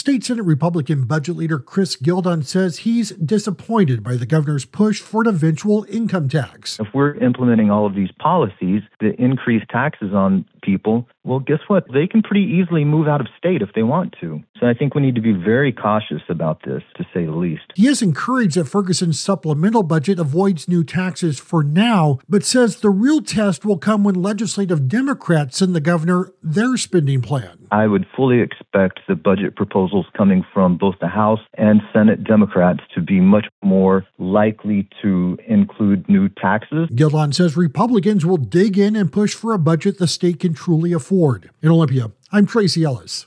State Senate Republican budget leader Chris Gildon says he's disappointed by the governor's push for an eventual income tax. If we're implementing all of these policies that increase taxes on people, well, guess what? They can pretty easily move out of state if they want to. So I think we need to be very cautious about this, to say the least. He is encouraged that Ferguson's supplemental budget avoids new taxes for now, but says the real test will come when legislative Democrats send the governor their spending plan. I would fully expect the budget proposals coming from both the House and Senate Democrats to be much more likely to include new taxes. Gildon says Republicans will dig in and push for a budget the state can truly afford. In Olympia, I'm Tracy Ellis.